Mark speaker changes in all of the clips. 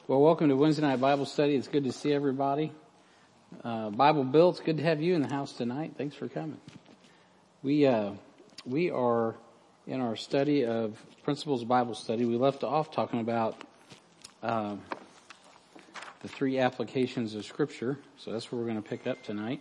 Speaker 1: Well, welcome to Wednesday Night Bible Study. It's good to see everybody. Bible Bill, it's good to have you in the house tonight. Thanks for coming. We are in our study of Principles of Bible Study. We left off talking about the three applications of Scripture. So that's where we're going to pick up tonight.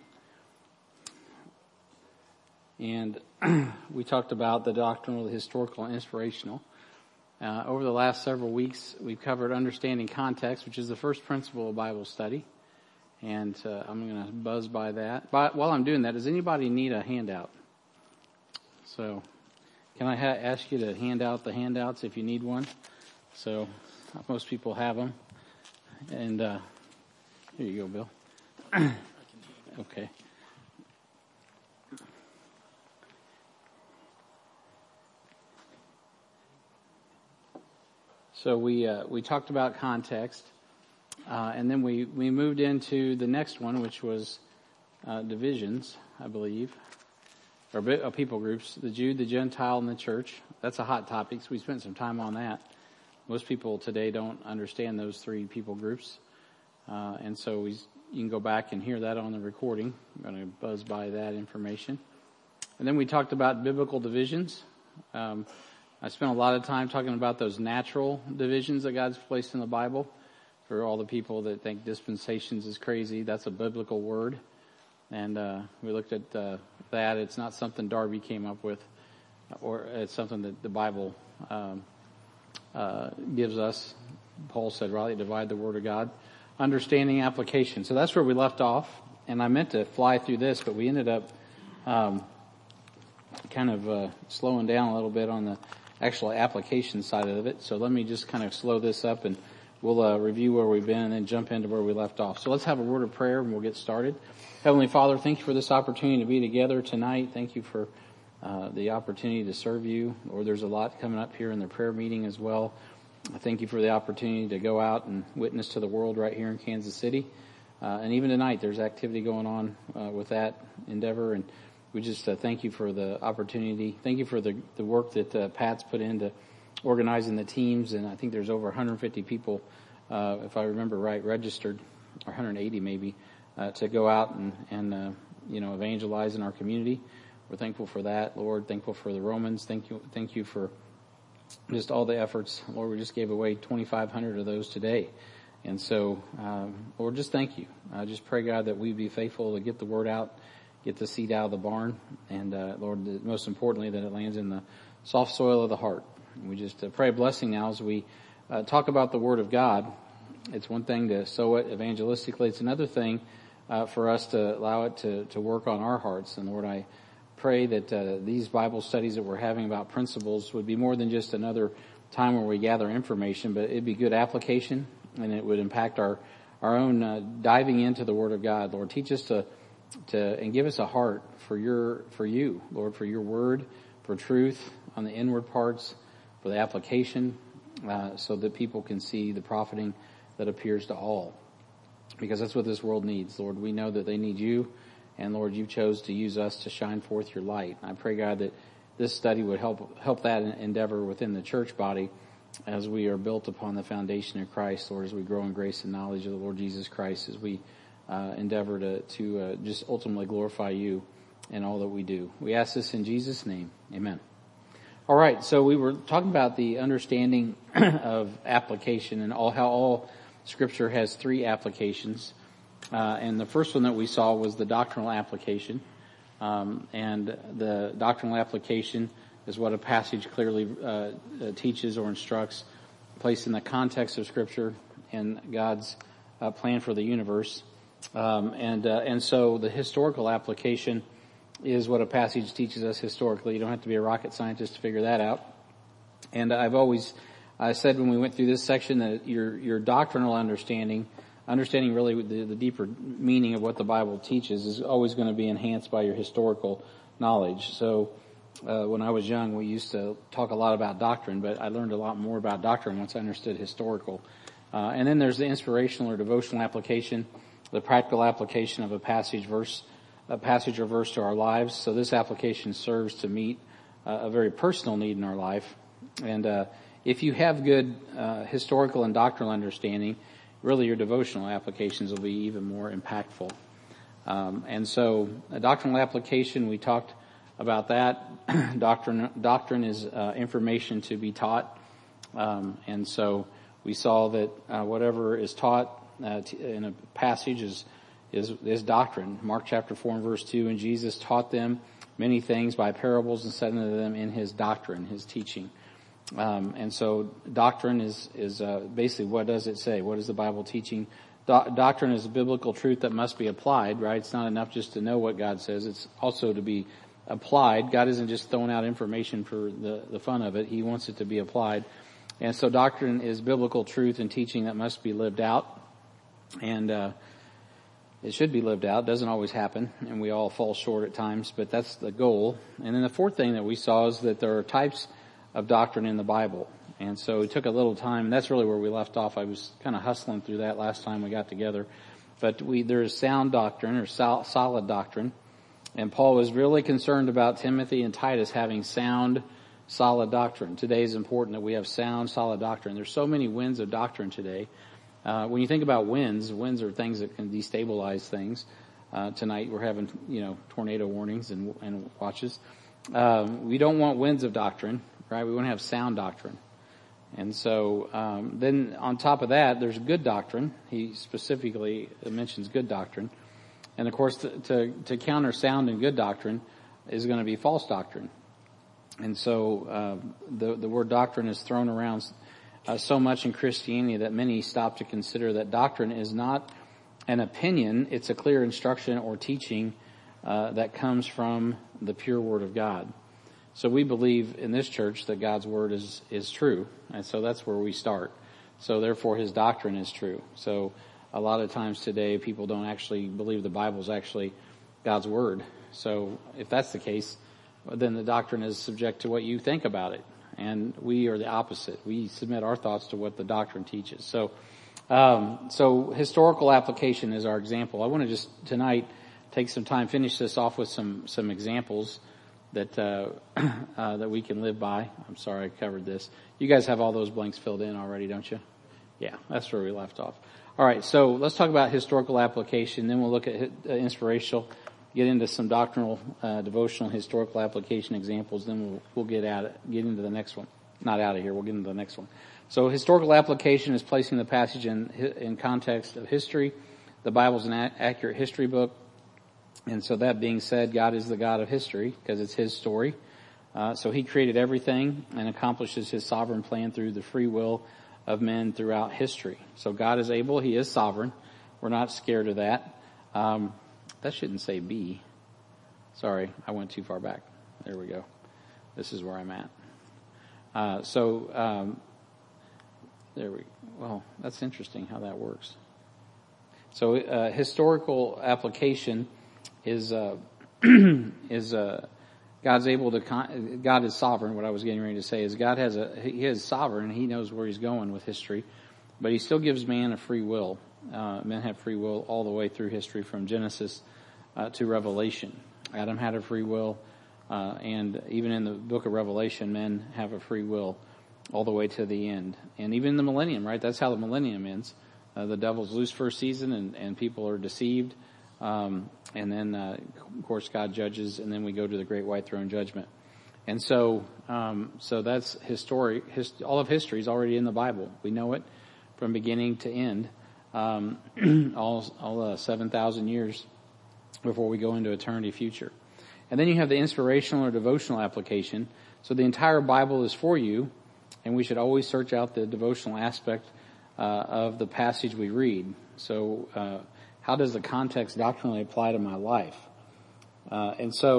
Speaker 1: And we talked about the doctrinal, the historical, and inspirational. Over the last several weeks, we've covered understanding context, which is the first principle of Bible study. And I'm going to buzz by that. But while I'm doing that, does anybody need a handout? So can I ask you to hand out the handouts if you need one? So most people have them. And here you go, Bill. Okay. So we talked about context, and then we moved into the next one, which was divisions, I believe, or people groups: the Jew, the Gentile, and the church. That's a hot topic, so we spent some time on that. Most people today don't understand those three people groups, and so you can go back and hear that on the recording. I'm going to buzz by that information, and then we talked about biblical divisions. I spent a lot of time talking about those natural divisions that God's placed in the Bible. For all the people that think dispensations is crazy, that's a biblical word. And we looked at that. It's not something Darby came up with, or it's something that the Bible gives us. Paul said, rightly divide the word of God. Understanding application. So that's where we left off. And I meant to fly through this, but we ended up slowing down a little bit on the actual application side of it. So let me just kind of slow this up and we'll review where we've been and then jump into where we left off. So let's have a word of prayer and we'll get started. Heavenly Father, thank you for this opportunity to be together tonight. Thank you for the opportunity to serve you. Lord, there's a lot coming up here in the prayer meeting as well. I thank you for the opportunity to go out and witness to the world right here in Kansas City. And even tonight there's activity going on with that endeavor, and we just thank you for the opportunity. Thank you for the work that Pat's put into organizing the teams. And I think there's over 150 people, if I remember right, registered, or 180 maybe, to go out and evangelize in our community. We're thankful for that, Lord. Thankful for the Romans. Thank you for just all the efforts. Lord, we just gave away 2,500 of those today. And so, Lord, just thank you. I just pray, God, that we be faithful to get the word out, get the seed out of the barn, and Lord, most importantly, that it lands in the soft soil of the heart. And we just pray a blessing now as we talk about the Word of God. It's one thing to sow it evangelistically. It's another thing for us to allow it to work on our hearts. And Lord, I pray that these Bible studies that we're having about principles would be more than just another time where we gather information, but it'd be good application, and it would impact our own diving into the Word of God. Lord, teach us to and give us a heart for you, Lord, for your word, for truth on the inward parts, for the application, so that people can see the profiting that appears to all. Because that's what this world needs, Lord. We know that they need you, and Lord, you chose to use us to shine forth your light. I pray, God, that this study would help that endeavor within the church body as we are built upon the foundation of Christ, Lord, as we grow in grace and knowledge of the Lord Jesus Christ, as we endeavor to just ultimately glorify you in all that we do. We ask this in Jesus' name. Amen. All right, so we were talking about the understanding of application and how all Scripture has three applications. And the first one that we saw was the doctrinal application. And the doctrinal application is what a passage clearly teaches or instructs, placed in the context of Scripture and God's plan for the universe. And so the historical application is what a passage teaches us historically. You don't have to be a rocket scientist to figure that out. And I said when we went through this section that your doctrinal understanding really the deeper meaning of what the Bible teaches is always going to be enhanced by your historical knowledge. So, when I was young, we used to talk a lot about doctrine, but I learned a lot more about doctrine once I understood historical. And then there's the inspirational or devotional application, the practical application of a passage or verse to our lives. So this application serves to meet a very personal need in our life. And if you have good historical and doctrinal understanding, really your devotional applications will be even more impactful. And so a doctrinal application, we talked about that. Doctrine is information to be taught. And so we saw that whatever is taught in a passage is doctrine. Mark chapter 4 and verse 2, and Jesus taught them many things by parables and said unto them in his doctrine, his teaching. And so doctrine is basically, what does it say? What is the Bible teaching? Doctrine is a biblical truth that must be applied, right? It's not enough just to know what God says. It's also to be applied. God isn't just throwing out information for the fun of it. He wants it to be applied. And so doctrine is biblical truth and teaching that must be lived out. And it should be lived out. It doesn't always happen, and we all fall short at times, but that's the goal. And then the fourth thing that we saw is that there are types of doctrine in the Bible. And so it took a little time. That's really where we left off. I was kind of hustling through that last time we got together. But there is sound doctrine or solid doctrine. And Paul was really concerned about Timothy and Titus having sound, solid doctrine. Today is important that we have sound, solid doctrine. There's so many winds of doctrine today. When you think about winds are things that can destabilize things. Tonight we're having, tornado warnings and watches. We don't want winds of doctrine, right? We want to have sound doctrine. And so, then on top of that, there's good doctrine. He specifically mentions good doctrine. And of course, to counter sound and good doctrine is going to be false doctrine. And so, the word doctrine is thrown around so much in Christianity that many stop to consider that doctrine is not an opinion. It's a clear instruction or teaching, that comes from the pure Word of God. So we believe in this church that God's Word is true. And so that's where we start. So therefore His doctrine is true. So a lot of times today people don't actually believe the Bible is actually God's Word. So if that's the case, then the doctrine is subject to what you think about it. And we are the opposite. We submit our thoughts to what the doctrine teaches. So historical application is our example. I want to just tonight take some time, finish this off with some examples that we can live by. I'm sorry I covered this. You guys have all those blanks filled in already, don't you? Yeah, that's where we left off. All right, so let's talk about historical application. Then we'll look at inspirational, get into some doctrinal, devotional, historical application examples. Then we'll get into the next one. Not out of here. We'll get into the next one. So historical application is placing the passage in context of history. The Bible's an accurate history book. And so that being said, God is the God of history because it's His story. So He created everything and accomplishes His sovereign plan through the free will of men throughout history. So God is able. He is sovereign. We're not scared of that. That shouldn't say be. Sorry, I went too far back. There we go. This is where I'm at. Well, that's interesting how that works. So historical application is God's able to God is sovereign. What I was getting ready to say is He is sovereign. He knows where He's going with history, but He still gives man a free will. Men have free will all the way through history from Genesis to Revelation. Adam had a free will, and even in the book of Revelation, men have a free will all the way to the end. And even the millennium, right? That's how the millennium ends. The devil's loose for a season and people are deceived. And then, of course, God judges, and then we go to the great white throne judgment. And so that's history. All of history is already in the Bible. We know it from beginning to end. All 7,000 years before we go into eternity future. And then you have the inspirational or devotional application. So the entire Bible is for you, and we should always search out the devotional aspect of the passage we read. So how does the context doctrinally apply to my life? Or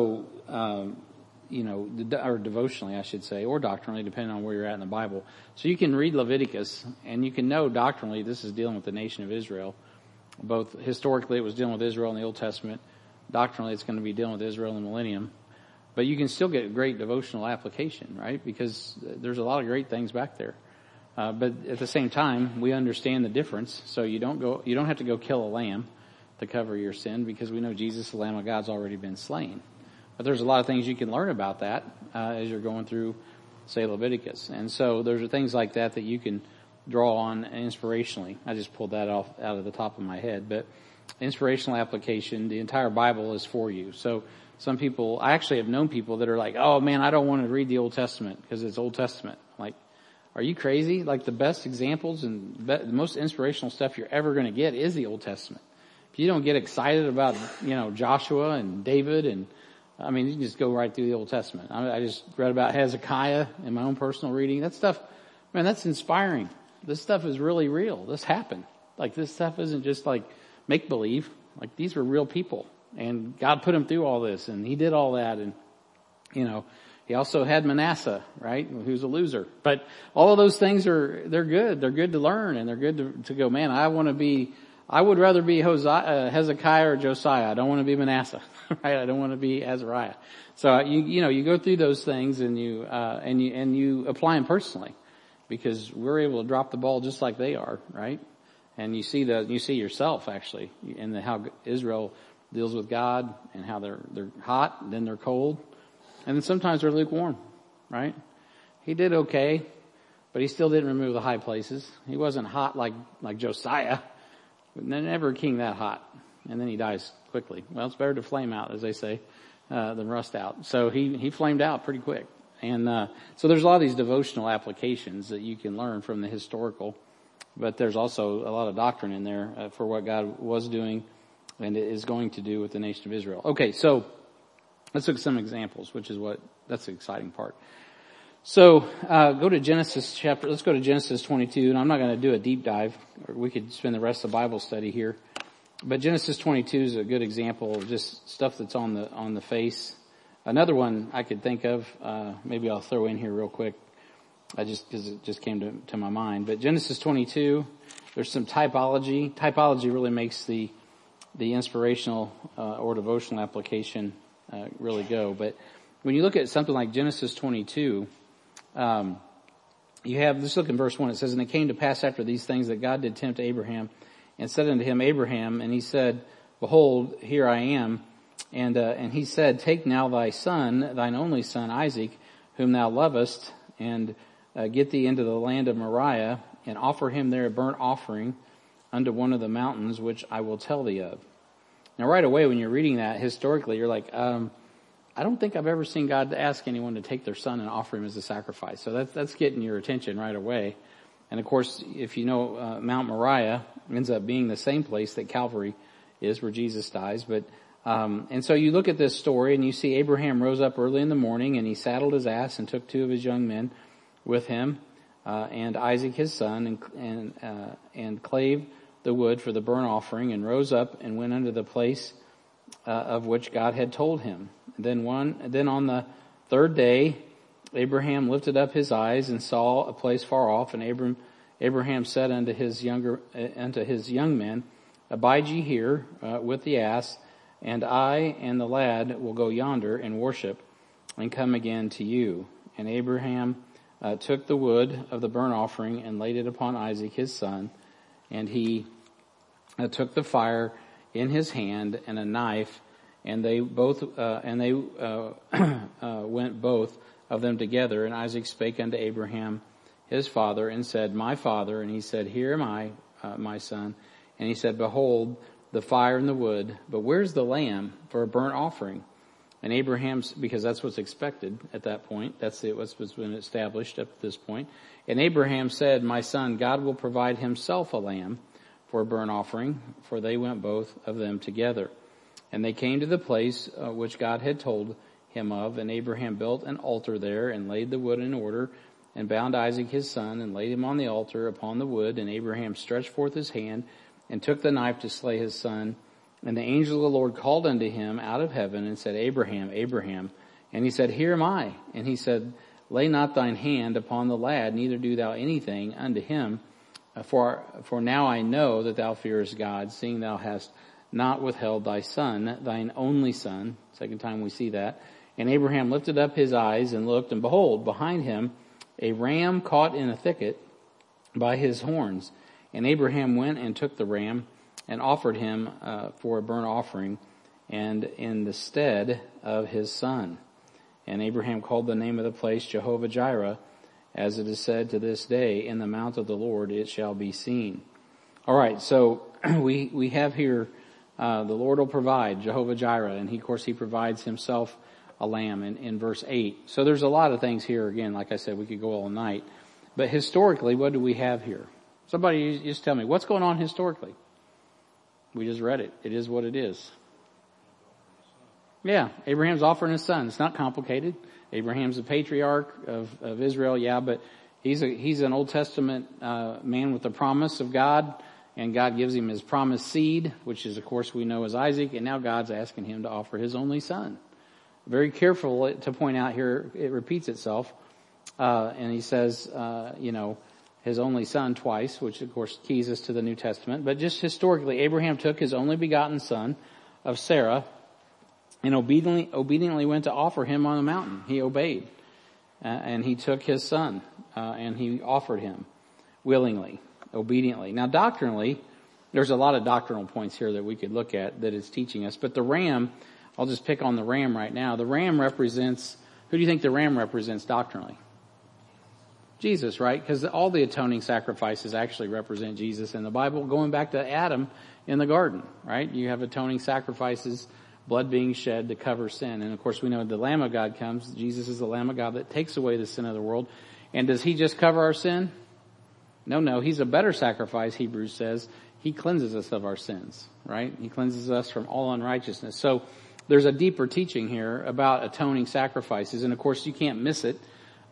Speaker 1: devotionally, I should say, or doctrinally, depending on where you're at in the Bible. So you can read Leviticus, and you can know doctrinally this is dealing with the nation of Israel. Both historically, it was dealing with Israel in the Old Testament. Doctrinally, it's going to be dealing with Israel in the millennium. But you can still get great devotional application, right? Because there's a lot of great things back there. But at the same time, we understand the difference. So you don't have to go kill a lamb to cover your sin, because we know Jesus, the Lamb of God's already been slain. But there's a lot of things you can learn about that as you're going through say Leviticus. And so there's things like that you can draw on inspirationally. I just pulled that out of the top of my head, but inspirational application, the entire Bible is for you. So some people, I actually have known people that are like, oh man, I don't want to read the Old Testament because it's Old Testament. Like, are you crazy? Like the best examples and the most inspirational stuff you're ever going to get is the Old Testament. If you don't get excited about, Joshua and David and, you can just go right through the Old Testament. I just read about Hezekiah in my own personal reading. That stuff, man, that's inspiring. This stuff is really real. This happened. Like this stuff isn't just like make believe. Like these were real people and God put them through all this and he did all that. And, he also had Manasseh, right? Who's a loser. But all of those things they're good. They're good to learn and they're good to go, man, I would rather be Hezekiah or Josiah. I don't want to be Manasseh, right? I don't want to be Azariah. So you go through those things and you apply them personally because we're able to drop the ball just like they are, right? And you see yourself actually in how Israel deals with God and how they're hot, then they're cold. And then sometimes they're lukewarm, right? He did okay, but he still didn't remove the high places. He wasn't hot like Josiah. Never a king that hot. And then he dies quickly. Well, it's better to flame out, as they say, than rust out. So he flamed out pretty quick. And so there's a lot of these devotional applications that you can learn from the historical. But there's also a lot of doctrine in there for what God was doing and is going to do with the nation of Israel. Okay, so let's look at some examples, that's the exciting part. So, let's go to Genesis 22, and I'm not going to do a deep dive, or we could spend the rest of the Bible study here. But Genesis 22 is a good example of just stuff that's on the face. Another one I could think of, maybe I'll throw in here real quick, because it just came to my mind. But Genesis 22, there's some typology. Typology really makes the inspirational, or devotional application, really go. But when you look at something like Genesis 22, let's look in verse 1. It says, and it came to pass after these things that God did tempt Abraham and said unto him, Abraham, and he said, behold, here I am. And he said, take now thy son, thine only son, Isaac, whom thou lovest, and get thee into the land of Moriah, and offer him there a burnt offering unto one of the mountains, which I will tell thee of. Now right away when you're reading that, historically, you're like, I don't think I've ever seen God ask anyone to take their son and offer him as a sacrifice. So that's getting your attention right away. And of course, if you know, Mount Moriah ends up being the same place that Calvary is where Jesus dies. But, and so you look at this story and you see Abraham rose up early in the morning and he saddled his ass and took 2 of his young men with him, and Isaac his son and clave the wood for the burnt offering and rose up and went unto the place, of which God had told him. Then on the third day, Abraham lifted up his eyes and saw a place far off, and Abraham said unto his young men, abide ye here, with the ass, and I and the lad will go yonder and worship and come again to you. And Abraham, took the wood of the burnt offering and laid it upon Isaac his son, and he took the fire in his hand and a knife, and they went both of them together. And Isaac spake unto Abraham his father and said, my father. And he said, here am I, my son. And he said, behold, the fire and the wood, but where's the lamb for a burnt offering? And Abraham's, because that's what's expected at that point. That's what's been established up to this point. And Abraham said, my son, God will provide himself a lamb for a burnt offering, for they went both of them together. And they came to the place which God had told him of, and Abraham built an altar there and laid the wood in order and bound Isaac his son and laid him on the altar upon the wood. And Abraham stretched forth his hand and took the knife to slay his son. And the angel of the Lord called unto him out of heaven and said, Abraham, Abraham. And he said, here am I. And he said, lay not thine hand upon the lad, neither do thou anything unto him. For now I know that thou fearest God, seeing thou hast not withheld thy son, thine only son. Second time we see that. And Abraham lifted up his eyes and looked, and behold, behind him a ram caught in a thicket by his horns. And Abraham went and took the ram and offered him for a burnt offering, and in the stead of his son. And Abraham called the name of the place Jehovah Jireh, as it is said to this day, in the mount of the Lord it shall be seen. All right, so we have here the Lord will provide, Jehovah Jireh, and of course he provides himself a lamb in verse 8. So there's a lot of things here. Again, like I said, we could go all night. But historically, what do we have here? Somebody just tell me, what's going on historically? We just read it. It is what it is. Yeah, Abraham's offering his son. It's not complicated. Abraham's the patriarch of Israel, yeah, but he's an Old Testament man with the promise of God, and God gives him his promised seed, which is, of course, we know as Isaac, and now God's asking him to offer his only son. Very careful to point out here, it repeats itself, and he says, his only son twice, which of course keys us to the New Testament. But just historically, Abraham took his only begotten son of Sarah and obediently went to offer him on the mountain. He obeyed, and he took his son, and he offered him willingly, obediently. Now doctrinally, there's a lot of doctrinal points here that we could look at that it's teaching us. But the ram, I'll just pick on the ram right now. The ram represents, who do you think the ram represents doctrinally? Jesus, right? Because all the atoning sacrifices actually represent Jesus in the Bible, going back to Adam in the garden, right? You have atoning sacrifices, blood being shed to cover sin. And of course we know the Lamb of God comes. Jesus is the Lamb of God that takes away the sin of the world. And does he just cover our sin? No, he's a better sacrifice, Hebrews says. He cleanses us of our sins, right? He cleanses us from all unrighteousness. So there's a deeper teaching here about atoning sacrifices. And of course you can't miss it.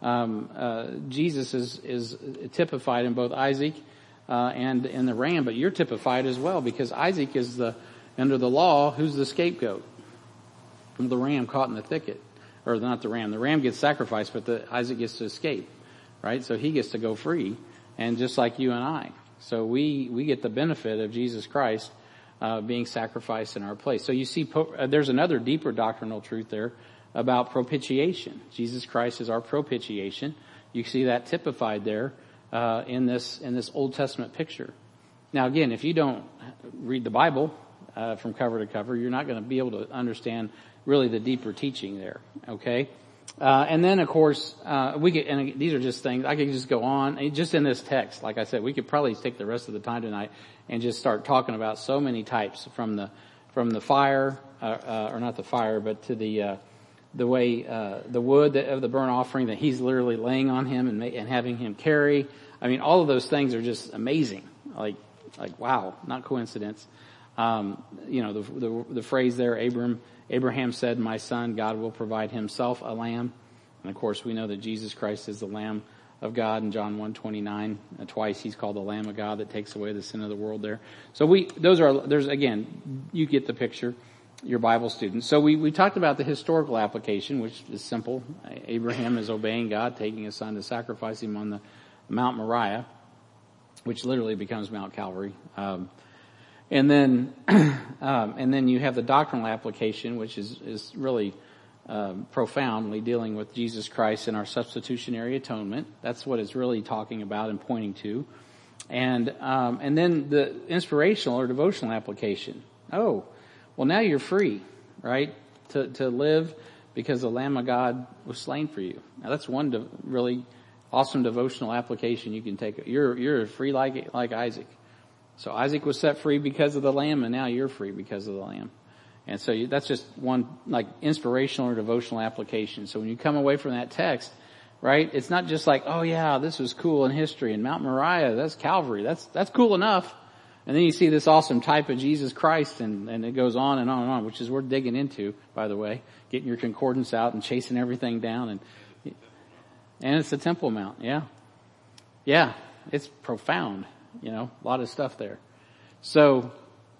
Speaker 1: Jesus is typified in both Isaac and in the ram, but you're typified as well, because Isaac is under the law, who's the scapegoat? The ram caught in the thicket. Or not the ram. The ram gets sacrificed, but Isaac gets to escape, right? So he gets to go free, and just like you and I. So we get the benefit of Jesus Christ being sacrificed in our place. So you see, there's another deeper doctrinal truth there about propitiation. Jesus Christ is our propitiation. You see that typified there in this Old Testament picture. Now again, if you don't read the Bible from cover to cover, you're not going to be able to understand really the deeper teaching there. Okay, and then of course these are just things I could just go on just in this text. Like I said, we could probably take the rest of the time tonight and just start talking about so many types from the fire or not the fire, but to the way the wood of the burnt offering that he's literally laying on him and having him carry. I mean, all of those things are just amazing. Like wow, not coincidence. The phrase there, Abraham said, "My son, God will provide himself a lamb." And of course, we know that Jesus Christ is the Lamb of God in John 1:29. Twice he's called the Lamb of God that takes away the sin of the world there. So there's again, you get the picture. Your Bible students. So we talked about the historical application, which is simple. Abraham is obeying God, taking his son to sacrifice him on the Mount Moriah, which literally becomes Mount Calvary. And then you have the doctrinal application, which is really profoundly dealing with Jesus Christ and our substitutionary atonement. That's what it's really talking about and pointing to. And then the inspirational or devotional application. Well, now you're free, right, to live because the Lamb of God was slain for you. Now that's one really awesome devotional application you can take. You're free like Isaac. So Isaac was set free because of the Lamb, and now you're free because of the Lamb. And so that's just one like inspirational or devotional application. So when you come away from that text, right, it's not just like, oh yeah, this was cool in history, and Mount Moriah, that's Calvary, that's cool enough. And then you see this awesome type of Jesus Christ, and it goes on and on and on, which is worth digging into, by the way, getting your concordance out and chasing everything down. And it's the Temple Mount, yeah. Yeah, it's profound, a lot of stuff there. So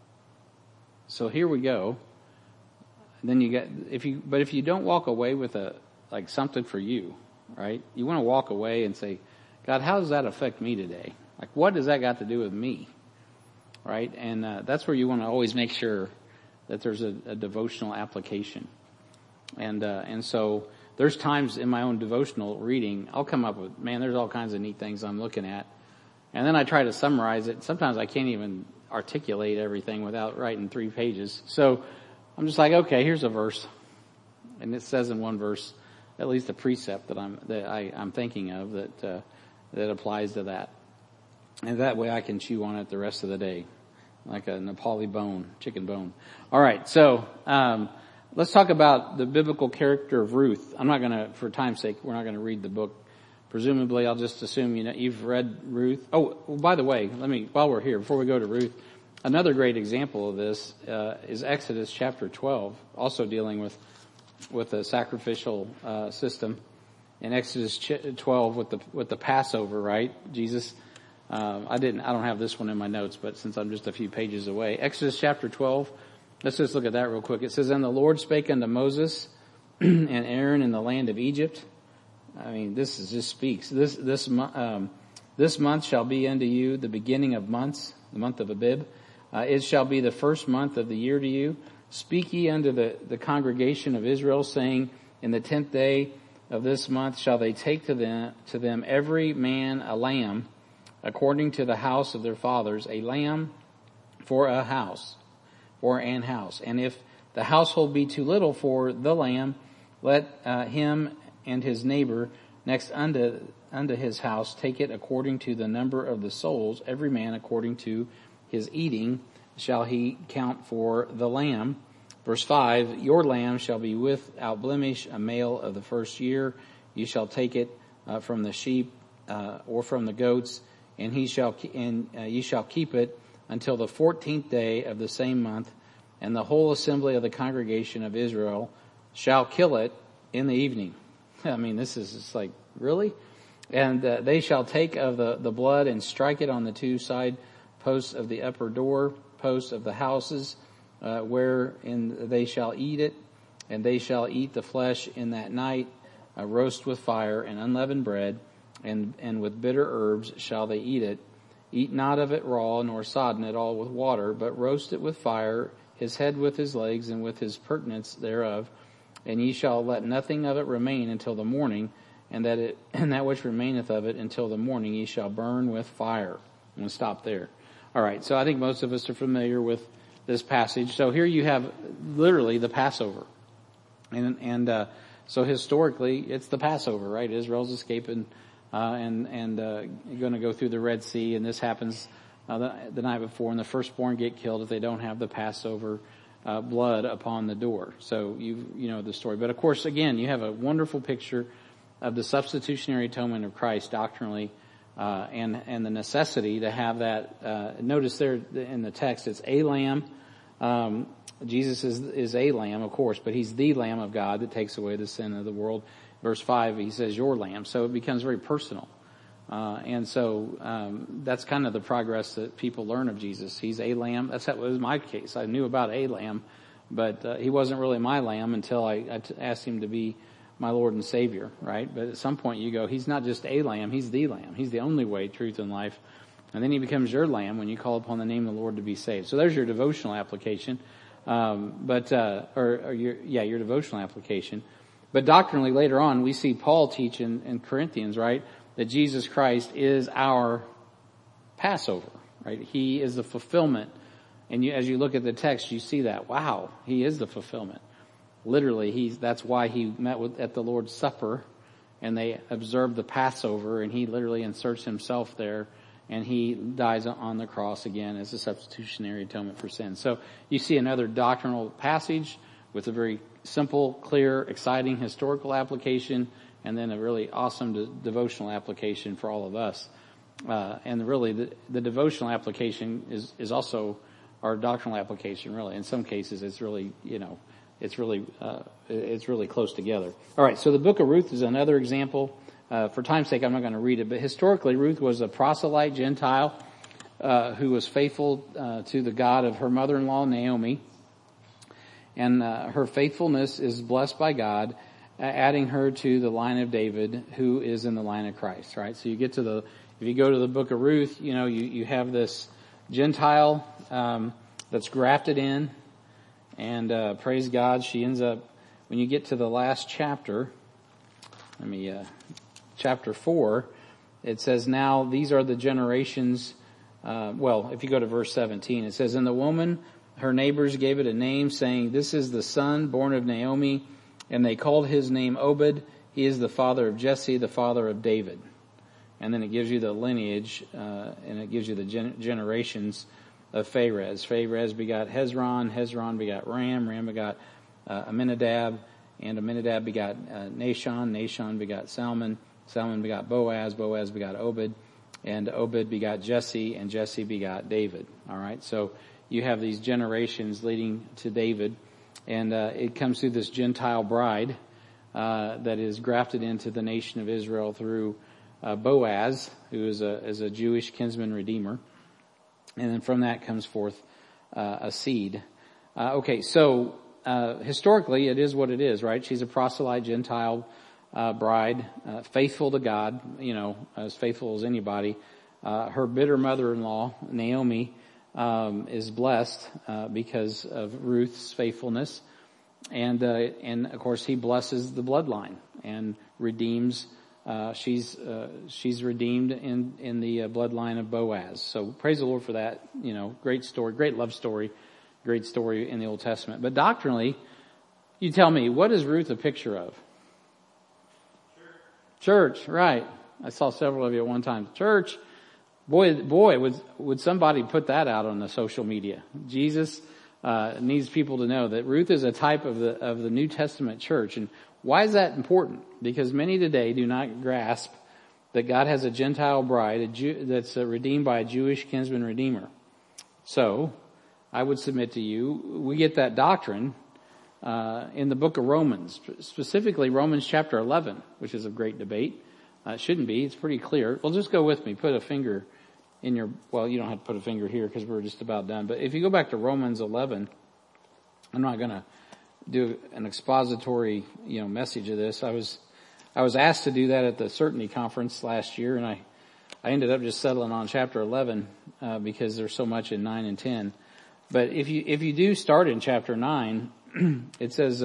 Speaker 1: here we go. And then if you don't walk away with something for you, right? You want to walk away and say, God, how does that affect me today? Like, what does that got to do with me? Right? And that's where you want to always make sure that there's a devotional application. And so there's times in my own devotional reading, I'll come up with, there's all kinds of neat things I'm looking at. And then I try to summarize it. Sometimes I can't even articulate everything without writing 3 pages. So I'm just like, okay, here's a verse. And it says in one verse, at least a precept that I'm thinking of that applies to that. And that way I can chew on it the rest of the day, like a Nepali bone, chicken bone. All right, so let's talk about the biblical character of Ruth. I'm not going to, for time's sake, we're not going to read the book. Presumably, I'll just assume you've read Ruth. Oh, by the way, while we're here, before we go to Ruth, another great example of this is Exodus chapter 12, also dealing with a sacrificial system. In Exodus 12 with the Passover, right? Jesus, I don't have this one in my notes, but since I'm just a few pages away, Exodus chapter 12. Let's just look at that real quick. It says, "And the Lord spake unto Moses and Aaron in the land of Egypt." I mean, this just speaks. This month shall be unto you the beginning of months, the month of Abib. It shall be the first month of the year to you. Speak ye unto the congregation of Israel, saying, in the 10th day of this month shall they take to them every man a lamb, according to the house of their fathers, a lamb for an house. And if the household be too little for the lamb, let him and his neighbor next unto his house take it according to the number of the souls, every man according to his eating shall he count for the lamb. Verse 5, your lamb shall be without blemish, a male of the first year. You shall take it from the sheep or from the goats, and ye shall keep it until the 14th day of the same month, and the whole assembly of the congregation of Israel shall kill it in the evening. I mean, this is just like, really? And they shall take of the blood and strike it on the two side posts of the upper door posts of the houses, wherein they shall eat it, and they shall eat the flesh in that night, roast with fire and unleavened bread, and with bitter herbs shall they eat it. Eat not of it raw, nor sodden it all with water, but roast it with fire, his head with his legs, and with his purtenance thereof. And ye shall let nothing of it remain until the morning, and that which remaineth of it until the morning ye shall burn with fire. I'm going to stop there. All right, so I think most of us are familiar with this passage. So here you have literally the Passover. And so historically, it's the Passover, right? Israel's escaping and going to go through the Red Sea, and this happens the night before, and the firstborn get killed if they don't have the Passover blood upon the door. So you know the story. But of course, again, you have a wonderful picture of the substitutionary atonement of Christ doctrinally, and the necessity to have that. Notice there in the text, it's a lamb. Jesus is a lamb, of course, but he's the Lamb of God that takes away the sin of the world. Verse 5, he says, your lamb. So it becomes very personal. And so that's kind of the progress that people learn of Jesus. He's a lamb. That was my case. I knew about a lamb, but he wasn't really my lamb until I asked him to be my Lord and Savior, right? But at some point you go, he's not just a lamb, he's the lamb. He's the only way, truth, and life. And then he becomes your lamb when you call upon the name of the Lord to be saved. So there's your devotional application. Your devotional application. But doctrinally, later on, we see Paul teach in Corinthians, right, that Jesus Christ is our Passover, right? He is the fulfillment. And as you look at the text, you see that. Wow, he is the fulfillment. Literally, that's why he met at the Lord's Supper, and they observed the Passover, and he literally inserts himself there, and he dies on the cross again as a substitutionary atonement for sin. So you see another doctrinal passage with a very simple, clear, exciting historical application, and then a really awesome devotional application for all of us. And really, the devotional application is also our doctrinal application. Really, in some cases, it's really it's really close together. All right, so the book of Ruth is another example. For time's sake, I'm not going to read it, but historically, Ruth was a proselyte Gentile who was faithful to the God of her mother-in-law, Naomi. And her faithfulness is blessed by God, adding her to the line of David, who is in the line of Christ, right? So if you go to the book of Ruth, you have this Gentile that's grafted in, and praise God, she ends up, when you get to the last chapter, chapter 4, it says, now these are the generations, if you go to verse 17, it says, and the woman, her neighbors gave it a name, saying, this is the son born of Naomi, and they called his name Obed. he is the father of Jesse, the father of David. And then it gives you the lineage, and it gives you the generations of Pharez. Pharez begot Hezron, Hezron begot Ram, Ram begot Amminadab, and Amminadab begot Nahshon, Nahshon begot Salmon, Salmon begot Boaz, Boaz begot Obed, and Obed begot Jesse, and Jesse begot David. All right, so you have these generations leading to David, and it comes through this Gentile bride that is grafted into the nation of Israel through Boaz, who is a Jewish kinsman redeemer, and then from that comes forth a seed. Okay, so historically, it is what it is, right? She's a proselyte Gentile bride, faithful to God, as faithful as anybody. Her bitter mother-in-law, Naomi, is blessed because of Ruth's faithfulness, and of course he blesses the bloodline and redeems. She's redeemed in the bloodline of Boaz. So praise the Lord for that. Great story, great love story, great story in the Old Testament. But doctrinally, you tell me, what is Ruth a picture of? Church, right. I saw several of you at one time. Church. Boy, would somebody put that out on the social media. Jesus needs people to know that Ruth is a type of the New Testament church. And why is that important? Because many today do not grasp that God has a Gentile bride, that's redeemed by a Jewish kinsman redeemer. So, I would submit to you, we get that doctrine in the book of Romans, specifically Romans chapter 11, which is a great debate. It shouldn't be. It's pretty clear. Well, just go with me. Put a finger in you don't have to put a finger here because we're just about done. But if you go back to Romans 11, I'm not going to do an expository, message of this. I was asked to do that at the Certainty Conference last year, and I ended up just settling on chapter 11 because there's so much in 9 and 10. But if you do start in chapter 9, it says,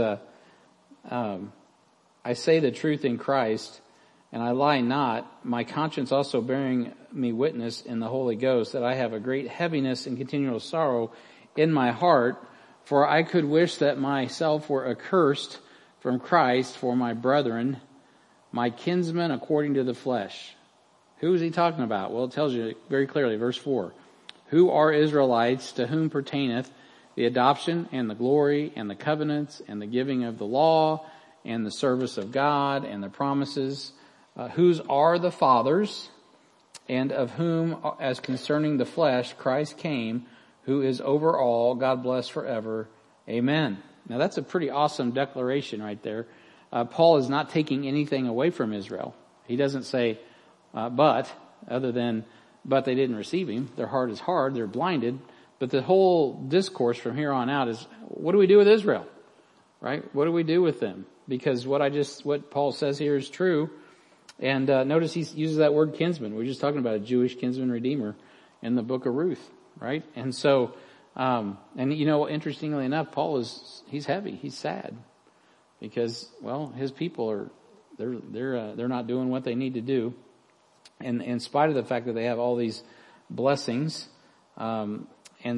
Speaker 1: I say the truth in Christ, and I lie not, my conscience also bearing me witness in the Holy Ghost, that I have a great heaviness and continual sorrow in my heart, for I could wish that myself were accursed from Christ for my brethren, my kinsmen according to the flesh. Who is he talking about? Well, it tells you very clearly, verse 4. Who are Israelites, to whom pertaineth the adoption and the glory and the covenants and the giving of the law and the service of God and the promises, whose are the fathers, and of whom, as concerning the flesh, Christ came, who is over all, God bless forever. Amen. Now that's a pretty awesome declaration right there. Paul is not taking anything away from Israel. He doesn't say, but they didn't receive him. Their heart is hard. They're blinded. But the whole discourse from here on out is, what do we do with Israel? Right? What do we do with them? Because what Paul says here is true. And notice he uses that word kinsman. We're just talking about a Jewish kinsman redeemer in the book of Ruth, right? And so, interestingly enough, Paul he's heavy, he's sad, because his people they're not doing what they need to do, and in spite of the fact that they have all these blessings, and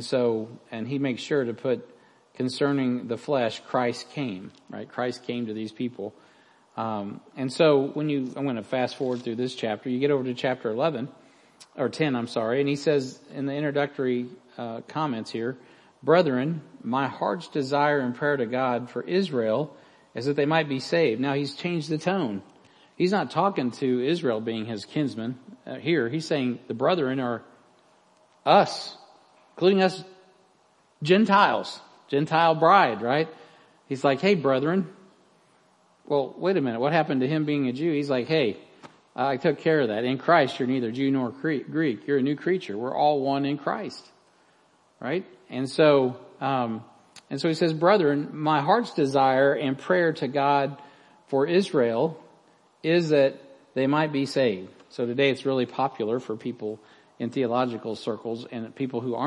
Speaker 1: he makes sure to put concerning the flesh, Christ came, right? Christ came to these people. And so I'm going to fast forward through this chapter. You get over to chapter 10, and he says in the introductory comments here, brethren, my heart's desire and prayer to God for Israel is that they might be saved. Now he's changed the tone. He's not talking to Israel being his kinsman here. He's saying the brethren are us, including us Gentiles, Gentile bride, right? He's like, hey, brethren. Well, wait a minute. What happened to him being a Jew? He's like, hey, I took care of that. In Christ, you're neither Jew nor Greek. You're a new creature. We're all one in Christ. Right? And so he says, brethren, my heart's desire and prayer to God for Israel is that they might be saved. So today it's really popular for people in theological circles and people who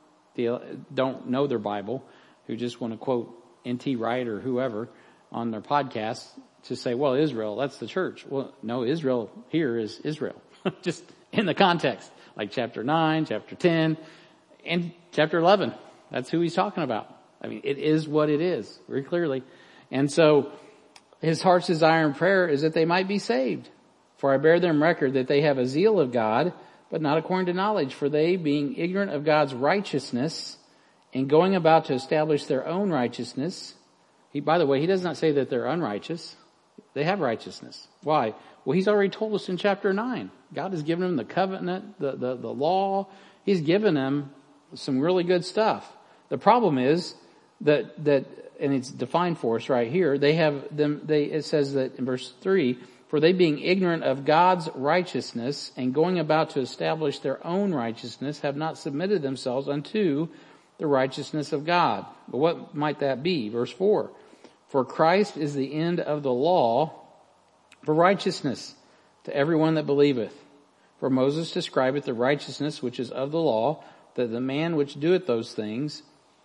Speaker 1: don't know their Bible, who just want to quote N.T. Wright or whoever on their podcast to say, well, Israel, that's the church. Well, no, Israel here is Israel. Just in the context, like chapter 9, chapter 10, and chapter 11. That's who he's talking about. I mean, it is what it is, very clearly. And so his heart's desire and prayer is that they might be saved. For I bear them record that they have a zeal of God, but not according to knowledge. For they, being ignorant of God's righteousness, and going about to establish their own righteousness. By the way, he does not say that they're unrighteous. They have righteousness. Why? Well, he's already told us in chapter 9. God has given them the covenant, the law. He's given them some really good stuff. The problem is that, and it's defined for us right here, it says that in verse 3, for they being ignorant of God's righteousness and going about to establish their own righteousness have not submitted themselves unto the righteousness of God. But what might that be? Verse 4, for Christ is the end of the law for righteousness to everyone that believeth. For Moses describeth the righteousness which is of the law, that the man which doeth those things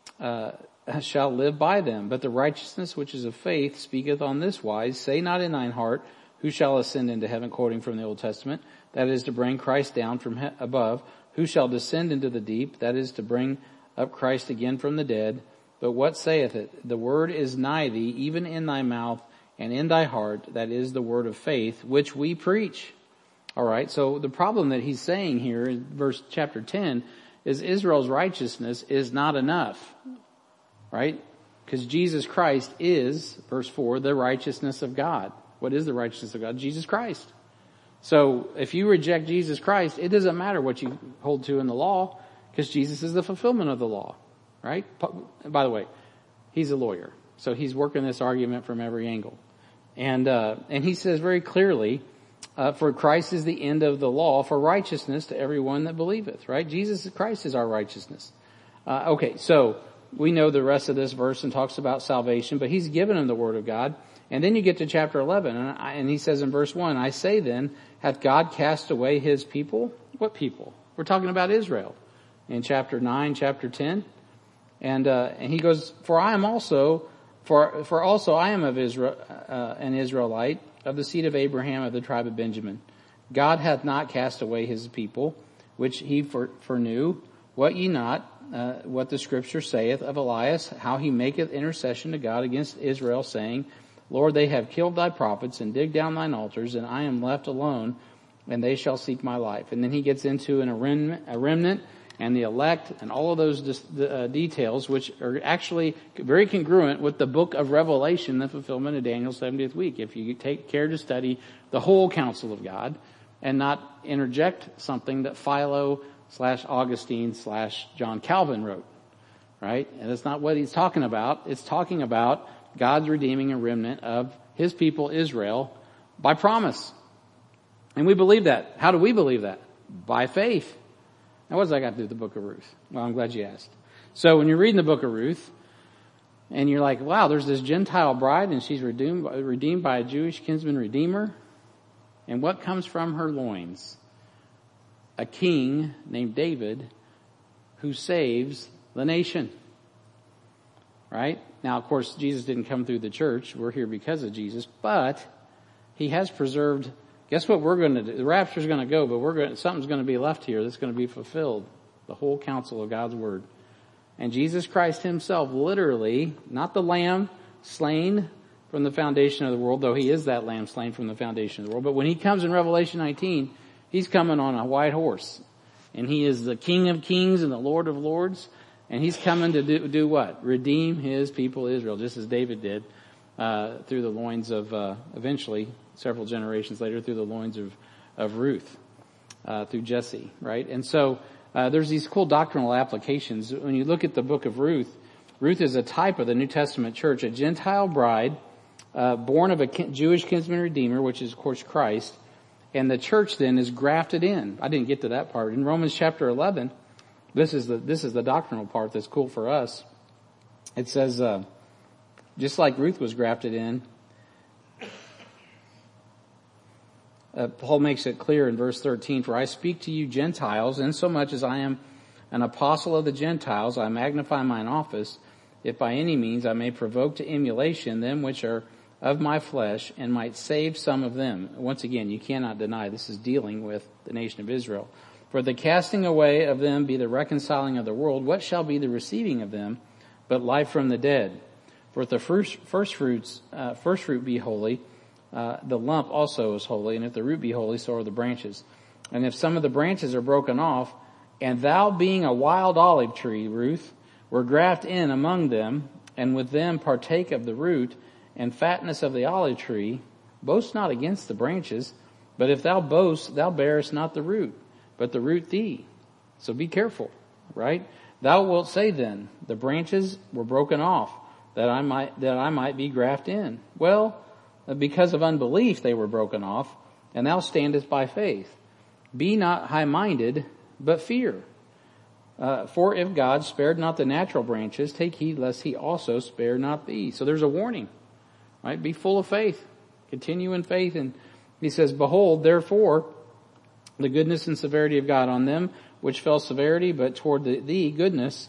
Speaker 1: shall live by them. But the righteousness which is of faith speaketh on this wise, say not in thine heart, who shall ascend into heaven, quoting from the Old Testament, that is to bring Christ down from above. Who shall descend into the deep, that is to bring up Christ again from the dead. But what saith it? The word is nigh thee, even in thy mouth and in thy heart, that is the word of faith, which we preach. Alright, so the problem that he's saying here in chapter 10 is Israel's righteousness is not enough. Right? Because Jesus Christ is, verse 4, the righteousness of God. What is the righteousness of God? Jesus Christ. So if you reject Jesus Christ, it doesn't matter what you hold to in the law, because Jesus is the fulfillment of the law. Right? By the way, he's a lawyer, so he's working this argument from every angle. And he says very clearly, for Christ is the end of the law for righteousness to everyone that believeth. Right? Jesus Christ is our righteousness. Okay, so we know the rest of this verse and talks about salvation, but he's given them the word of God. And then you get to chapter 11, and he says in verse 1, I say then, hath God cast away his people? What people? We're talking about Israel. In chapter 9, chapter 10. And he goes, for I am also of Israel, an Israelite, of the seed of Abraham, of the tribe of Benjamin. God hath not cast away his people, which he foreknew. What ye not, what the scripture saith of Elias, how he maketh intercession to God against Israel, saying, Lord, they have killed thy prophets and digged down thine altars, and I am left alone, and they shall seek my life. And then he gets into a remnant and the elect and all of those details, which are actually very congruent with the book of Revelation, the fulfillment of Daniel's 70th week. If you take care to study the whole counsel of God and not interject something that Philo / Augustine / John Calvin wrote, right? And that's not what he's talking about. It's talking about God's redeeming a remnant of his people Israel by promise. And we believe that. How do we believe that? By faith. Now what does that got to do with the book of Ruth? Well, I'm glad you asked. So when you're reading the book of Ruth, and you're like, wow, there's this Gentile bride and she's redeemed by a Jewish kinsman redeemer. And what comes from her loins? A king named David who saves the nation. Right? Now, of course, Jesus didn't come through the church. We're here because of Jesus. But he has preserved. Guess what we're going to do? The rapture's going to go, but something's going to be left here that's going to be fulfilled. The whole counsel of God's word. And Jesus Christ himself, literally, not the lamb slain from the foundation of the world, though he is that lamb slain from the foundation of the world. But when he comes in Revelation 19, he's coming on a white horse. And he is the King of kings and the Lord of lords. And he's coming to do what? Redeem his people Israel, just as David did through the loins of, eventually, several generations later, through the loins of Ruth, through Jesse, right? And so there's these cool doctrinal applications. When you look at the book of Ruth, Ruth is a type of the New Testament church, a Gentile bride, born of a Jewish kinsman redeemer, which is, of course, Christ. And the church then is grafted in. I didn't get to that part. In Romans chapter 11, this is the doctrinal part that's cool for us. It says, just like Ruth was grafted in, Paul makes it clear in verse 13, for I speak to you Gentiles, insomuch as I am an apostle of the Gentiles, I magnify mine office, if by any means I may provoke to emulation them which are of my flesh, and might save some of them. Once again, you cannot deny this is dealing with the nation of Israel. For the casting away of them be the reconciling of the world. What shall be the receiving of them but life from the dead? For if the first fruit be holy, the lump also is holy, and if the root be holy, so are the branches. And if some of the branches are broken off, and thou being a wild olive tree, Ruth, were grafted in among them, and with them partake of the root and fatness of the olive tree, boast not against the branches, but if thou boast, thou bearest not the root, but the root thee. So be careful, right? Thou wilt say then, the branches were broken off, that I might be grafted in. Well, because of unbelief they were broken off, and thou standest by faith. Be not high-minded, but fear. For if God spared not the natural branches, take heed lest he also spare not thee. So there's a warning, right? Be full of faith. Continue in faith. And he says, behold, therefore, the goodness and severity of God on them, which fell severity, but toward thee goodness,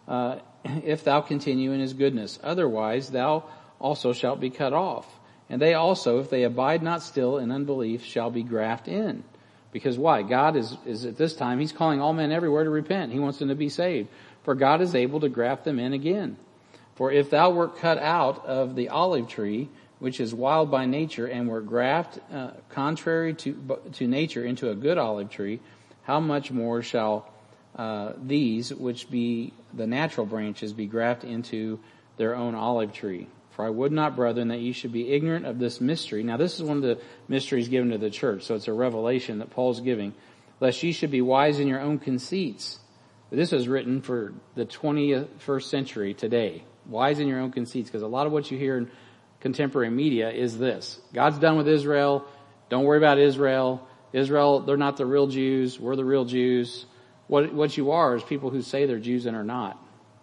Speaker 1: if thou continue in his goodness. Otherwise thou also shalt be cut off. And they also, if they abide not still in unbelief, shall be grafted in. Because why? God is at this time, he's calling all men everywhere to repent. He wants them to be saved. For God is able to graft them in again. For if thou wert cut out of the olive tree, which is wild by nature, and were grafted contrary to nature into a good olive tree, how much more shall these, which be the natural branches, be grafted into their own olive tree? For I would not, brethren, that ye should be ignorant of this mystery. Now this is one of the mysteries given to the church, so it's a revelation that Paul's giving. Lest ye should be wise in your own conceits. This was written for the 21st century today. Wise in your own conceits, because a lot of what you hear in contemporary media is this. God's done with Israel. Don't worry about Israel. Israel, they're not the real Jews. We're the real Jews. What you are is people who say they're Jews and are not.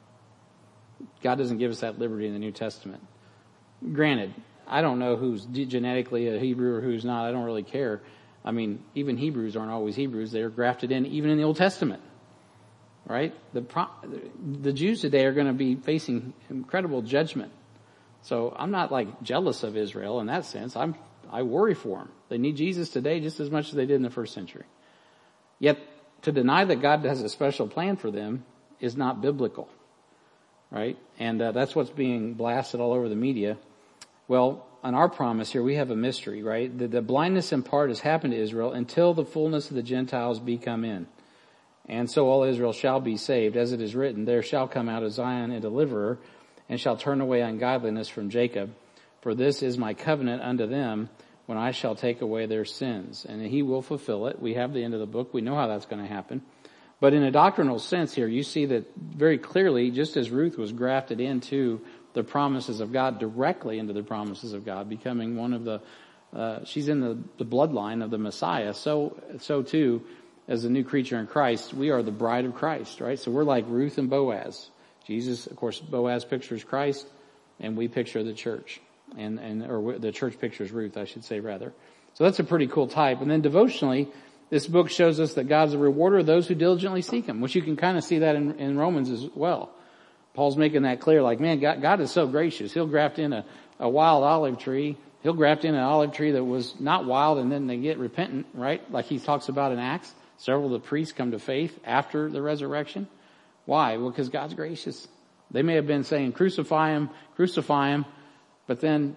Speaker 1: God doesn't give us that liberty in the New Testament. Granted, I don't know who's genetically a Hebrew or who's not. I don't really care. I mean, even Hebrews aren't always Hebrews. They're grafted in even in the Old Testament. Right? The Jews today are going to be facing incredible judgment. So I'm not like jealous of Israel in that sense. I worry for them. They need Jesus today just as much as they did in the first century. Yet to deny that God has a special plan for them is not biblical. Right? And that's what's being blasted all over the media. Well, on our promise here, we have a mystery, right? The blindness in part has happened to Israel until the fullness of the Gentiles be come in. And so all Israel shall be saved, as it is written, there shall come out of Zion a deliverer, and shall turn away ungodliness from Jacob. For this is my covenant unto them, when I shall take away their sins. And he will fulfill it. We have the end of the book. We know how that's going to happen. But in a doctrinal sense here, you see that very clearly, just as Ruth was grafted into the promises of God, directly into the promises of God, becoming one of the, she's in the bloodline of the Messiah. So too, as a new creature in Christ, we are the bride of Christ, right? So we're like Ruth and Boaz. Jesus, of course, Boaz pictures Christ, and we picture the church. Or the church pictures Ruth, I should say, rather. So that's a pretty cool type. And then devotionally, this book shows us that God's a rewarder of those who diligently seek him, which you can kind of see that in Romans as well. Paul's making that clear, like, man, God is so gracious. He'll graft in a wild olive tree. He'll graft in an olive tree that was not wild, and then they get repentant, right? Like he talks about in Acts. Several of the priests come to faith after the resurrection. Why? Well, because God's gracious. They may have been saying, crucify him. But then,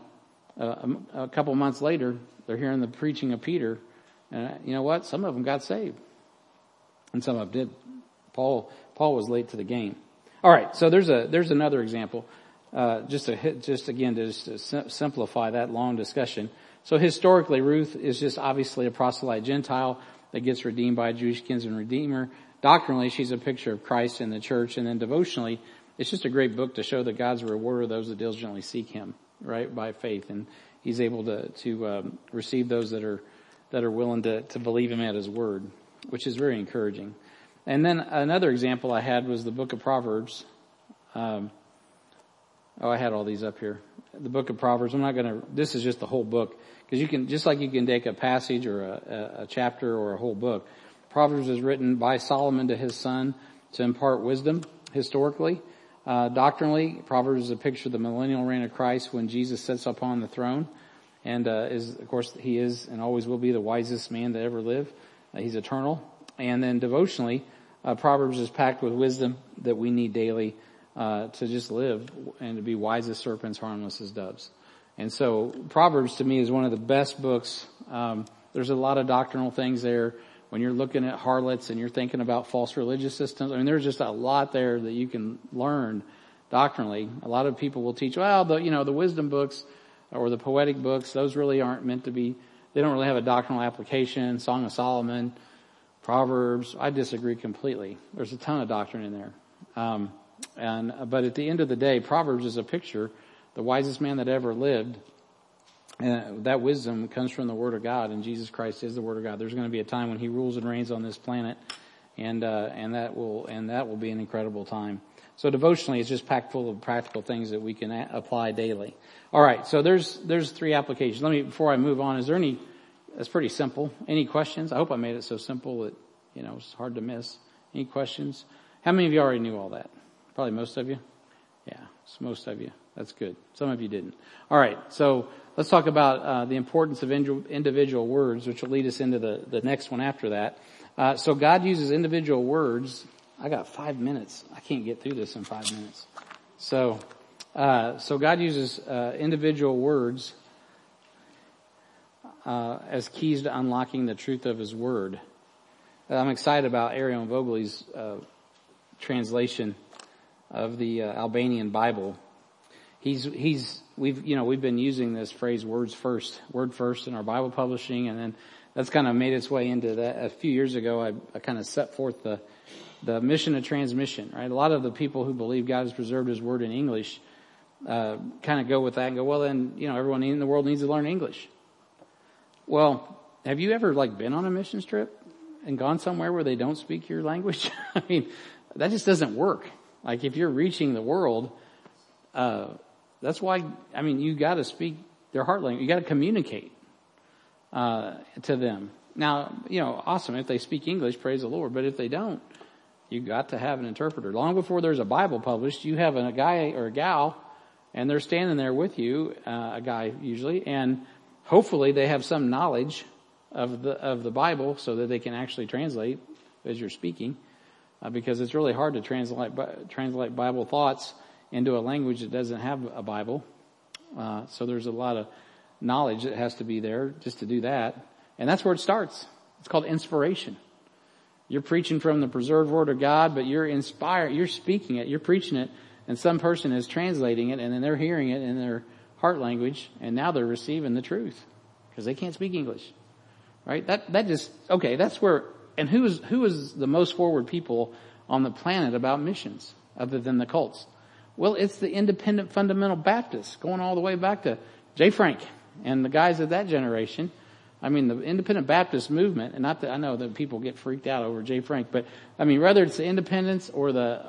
Speaker 1: a couple months later, they're hearing the preaching of Peter. And you know what? Some of them got saved. And some of them did. Paul was late to the game. All right. So there's another example. Just to simplify that long discussion. So historically, Ruth is just obviously a proselyte Gentile that gets redeemed by a Jewish kinsman redeemer. Doctrinally, she's a picture of Christ and the church. And then devotionally, it's just a great book to show that God's a rewarder of those that diligently seek him, right, by faith. And he's able to receive those that are willing to believe him at his word, which is very encouraging. And then another example I had was the book of Proverbs. I had all these up here. The book of Proverbs. This is just the whole book. Because you can take a passage or a chapter or a whole book. Proverbs is written by Solomon to his son to impart wisdom historically. Doctrinally, Proverbs is a picture of the millennial reign of Christ when Jesus sits upon the throne. And of course, he is and always will be the wisest man that ever lived. He's eternal. And then devotionally, Proverbs is packed with wisdom that we need daily to just live and to be wise as serpents, harmless as doves. And so Proverbs to me is one of the best books. There's a lot of doctrinal things there. When you're looking at harlots and you're thinking about false religious systems, I mean, there's just a lot there that you can learn doctrinally. A lot of people will teach, well, the wisdom books or the poetic books, those really aren't meant to be, they don't really have a doctrinal application. Song of Solomon, Proverbs, I disagree completely. There's a ton of doctrine in there. But at the end of the day, Proverbs is a picture, the wisest man that ever lived. And that wisdom comes from the Word of God, and Jesus Christ is the Word of God. There's going to be a time when He rules and reigns on this planet, and that will be an incredible time. So devotionally, it's just packed full of practical things that we can apply daily. All right, so there's 3 applications. Before I move on, is there any? That's pretty simple. Any questions? I hope I made it so simple that it's hard to miss. Any questions? How many of you already knew all that? Probably most of you. Yeah, it's most of you. That's good. Some of you didn't. All right, so let's talk about the importance of individual words, which will lead us into the next one after that. So God uses individual words. I got 5 minutes. I can't get through this in 5 minutes. So God uses individual words as keys to unlocking the truth of His Word. I'm excited about Arion Vogel's translation of the Albanian Bible. We've been using this phrase word first in our Bible publishing, and then that's kind of made its way into that. A few years ago, I kind of set forth the mission of transmission, right? A lot of the people who believe God has preserved His Word in English, kind of go with that and go, well then, everyone in the world needs to learn English. Well, have you ever been on a mission trip and gone somewhere where they don't speak your language? I mean, that just doesn't work. If you're reaching the world, that's why, you gotta speak their heart language. You gotta communicate, to them. Now, awesome. If they speak English, praise the Lord. But if they don't, you got to have an interpreter. Long before there's a Bible published, you have a guy or a gal, and they're standing there with you, a guy usually, and hopefully they have some knowledge of the Bible so that they can actually translate as you're speaking, because it's really hard to translate Bible thoughts into a language that doesn't have a Bible. So there's a lot of knowledge that has to be there just to do that. And that's where it starts. It's called inspiration. You're preaching from the preserved Word of God, but you're inspired, you're speaking it, you're preaching it, and some person is translating it, and then they're hearing it in their heart language, and now they're receiving the truth because they can't speak English. Right? That's where, and who is the most forward people on the planet about missions other than the cults? Well, it's the independent fundamental Baptists, going all the way back to J. Frank and the guys of that generation. The independent Baptist movement, and I know that people get freaked out over J. Frank, but whether it's the independents or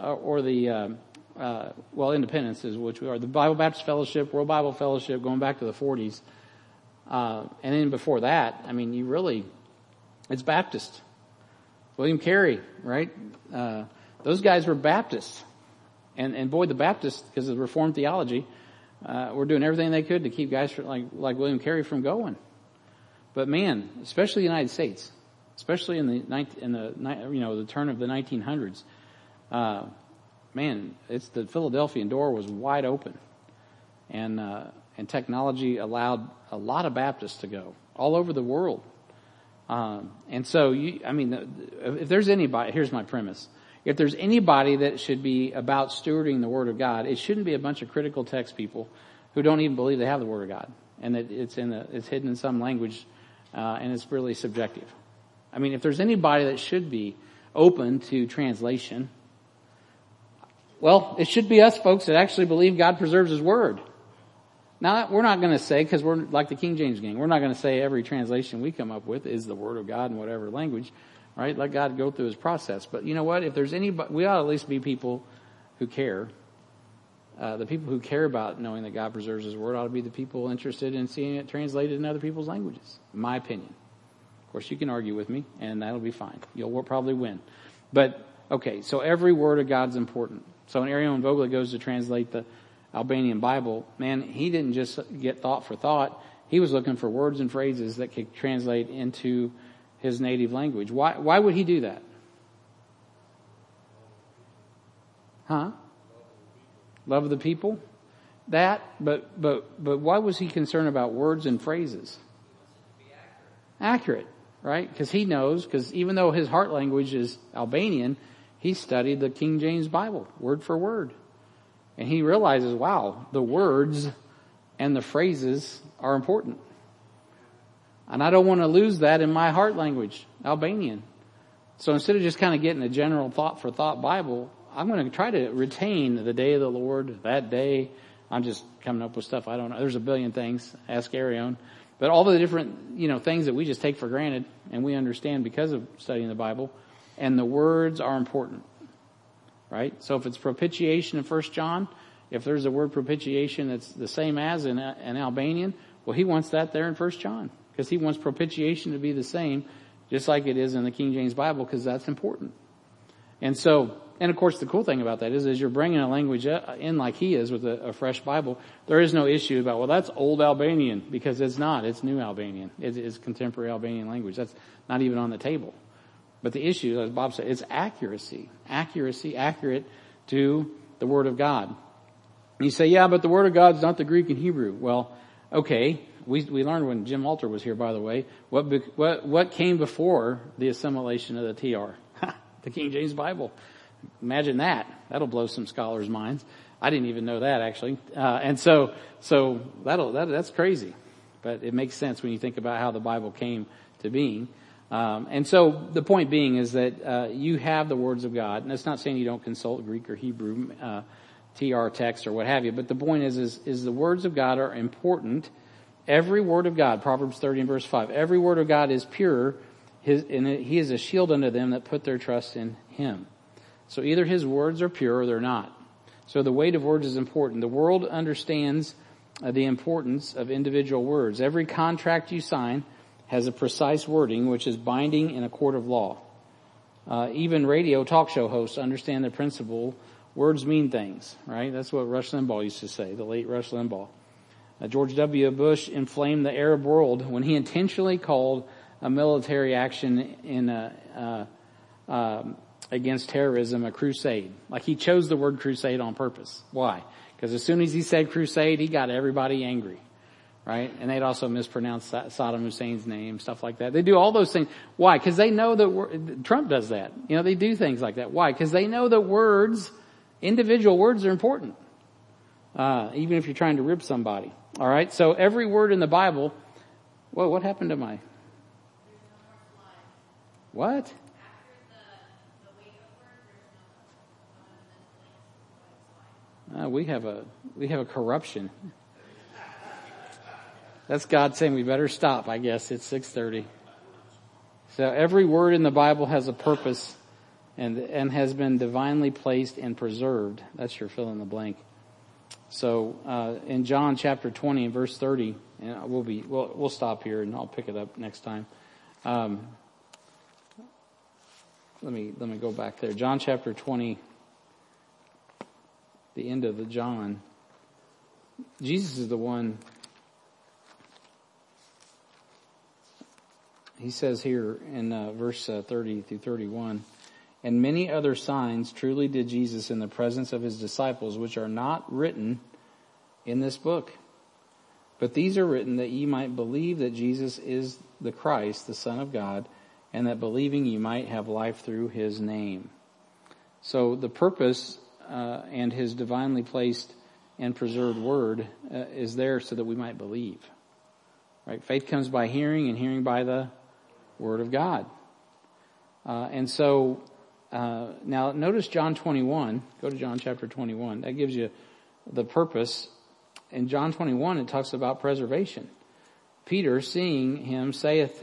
Speaker 1: independents is which we are, the Bible Baptist Fellowship, World Bible Fellowship, going back to the 40s, and then before that, it's Baptist. William Carey, right? Those guys were Baptists. And boy, the Baptists, because of Reformed theology, were doing everything they could to keep guys like William Carey from going. But man, especially the United States, especially in the turn of the 1900s, it's the Philadelphian door was wide open, and technology allowed a lot of Baptists to go all over the world. And so if there's anybody, here's my premise. If there's anybody that should be about stewarding the Word of God, it shouldn't be a bunch of critical text people who don't even believe they have the Word of God, and that it's hidden in some language, and it's really subjective. If there's anybody that should be open to translation, well, it should be us folks that actually believe God preserves His Word. Now, we're not going to say, because we're like the King James gang, we're not going to say every translation we come up with is the Word of God in whatever language. Right? Let God go through His process. But you know what? If there's anybody, we ought to at least be people who care. The people who care about knowing that God preserves His Word ought to be the people interested in seeing it translated in other people's languages. In my opinion. Of course, you can argue with me, and that'll be fine. You'll probably win. But, okay, so every word of God's important. So when Arion Vogel goes to translate the Albanian Bible, man, he didn't just get thought for thought. He was looking for words and phrases that could translate into his native language. Why would he do that? Huh? Love the people. That, but why was he concerned about words and phrases? Accurate, right? Because he knows, because even though his heart language is Albanian, he studied the King James Bible, word for word. And he realizes, wow, the words and the phrases are important. And I don't want to lose that in my heart language, Albanian. So instead of just kind of getting a general thought for thought Bible, I'm going to try to retain the day of the Lord, that day. I'm just coming up with stuff I don't know. There's a billion things. Ask Arion. But all the different, things that we just take for granted and we understand because of studying the Bible. And the words are important. Right? So if it's propitiation in 1 John, if there's a word propitiation that's the same as in Albanian, well, he wants that there in 1 John. Because he wants propitiation to be the same, just like it is in the King James Bible, because that's important. And of course the cool thing about that is you're bringing a language in like he is with a fresh Bible, there is no issue about, well, that's old Albanian, because it's not. It's new Albanian. It is contemporary Albanian language. That's not even on the table. But the issue, as Bob said, is accuracy. Accurate to the Word of God. And you say, yeah, but the Word of God's not the Greek and Hebrew. Well, okay. We learned when Jim Alter was here, by the way, what came before the assimilation of the TR? The King James Bible. Imagine that. That'll blow some scholars' minds. I didn't even know that, actually. And so that's crazy. But it makes sense when you think about how the Bible came to being. And so the point being is that you have the words of God. And that's not saying you don't consult Greek or Hebrew TR text or what have you. But the point is the words of God are important. Every word of God, Proverbs 30 and verse 5, every word of God is pure, and he is a shield unto them that put their trust in him. So either his words are pure or they're not. So the weight of words is important. The world understands the importance of individual words. Every contract you sign has a precise wording which is binding in a court of law. Even radio talk show hosts understand the principle, words mean things, right? That's what Rush Limbaugh used to say, the late Rush Limbaugh. George W. Bush inflamed the Arab world when he intentionally called a military action against terrorism a crusade. Like he chose the word crusade on purpose. Why? Because as soon as he said crusade, he got everybody angry. Right? And they'd also mispronounce Saddam Hussein's name, stuff like that. They do all those things. Why? Because they know that Trump does that. They do things like that. Why? Because they know that words, individual words are important. Even if you're trying to rib somebody. All right, so every word in the Bible. Whoa, what happened to my? What? We have a corruption. That's God saying we better stop. I guess it's 6:30. So every word in the Bible has a purpose, and has been divinely placed and preserved. That's your fill in the blank. So in John chapter 20 and verse 30, and we'll stop here and I'll pick it up next time. Let me go back there. John chapter 20, the end of the John. Jesus is the one. He says here in verse 30 through 31. And many other signs truly did Jesus in the presence of his disciples, which are not written in this book. But these are written that ye might believe that Jesus is the Christ, the Son of God, and that believing ye might have life through his name. So the purpose and his divinely placed and preserved word is there so that we might believe. Right? Faith comes by hearing, and hearing by the word of God. And so now notice John 21. Go to John chapter 21. That gives you the purpose. In John 21, it talks about preservation. Peter, seeing him, saith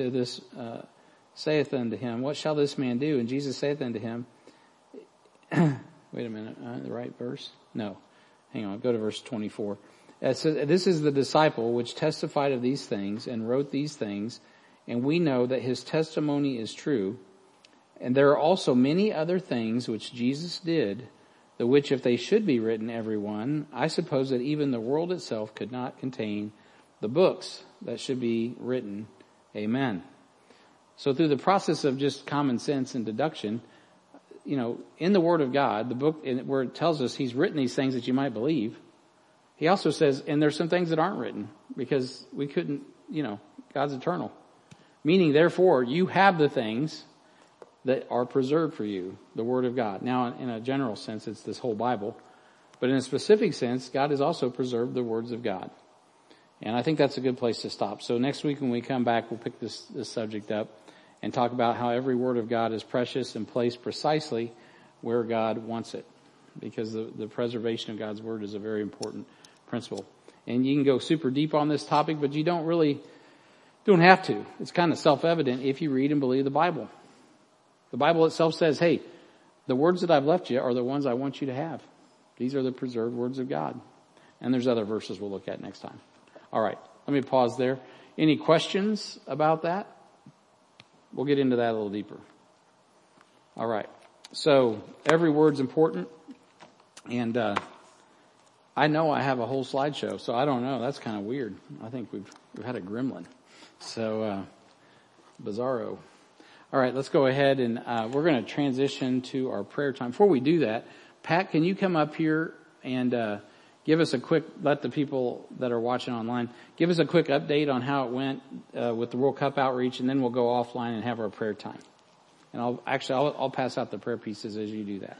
Speaker 1: unto him, what shall this man do? And Jesus saith unto him, wait a minute, the right verse? No. Hang on, go to verse 24. It says, this is the disciple which testified of these things and wrote these things, and we know that his testimony is true. And there are also many other things which Jesus did, the which if they should be written every one, I suppose that even the world itself could not contain the books that should be written. Amen. So through the process of just common sense and deduction, in the Word of God, the book where it tells us He's written these things that you might believe, He also says, and there's some things that aren't written because we couldn't, God's eternal. Meaning, therefore, you have the things that are preserved for you, the Word of God. Now, in a general sense, it's this whole Bible. But in a specific sense, God has also preserved the words of God. And I think that's a good place to stop. So next week when we come back, we'll pick this subject up and talk about how every word of God is precious and placed precisely where God wants it. Because the preservation of God's Word is a very important principle. And you can go super deep on this topic, but you don't have to. It's kind of self-evident if you read and believe the Bible. The Bible itself says, hey, the words that I've left you are the ones I want you to have. These are the preserved words of God. And there's other verses we'll look at next time. All right, let me pause there. Any questions about that? We'll get into that a little deeper. All right, so every word's important. And I know I have a whole slideshow, so I don't know. That's kind of weird. I think we've had a gremlin. So, bizarro. All right, let's go ahead and we're going to transition to our prayer time. Before we do that, Pat, can you come up here and give us let the people that are watching online, give us a quick update on how it went with the World Cup outreach, and then we'll go offline and have our prayer time. And I'll pass out the prayer pieces as you do that.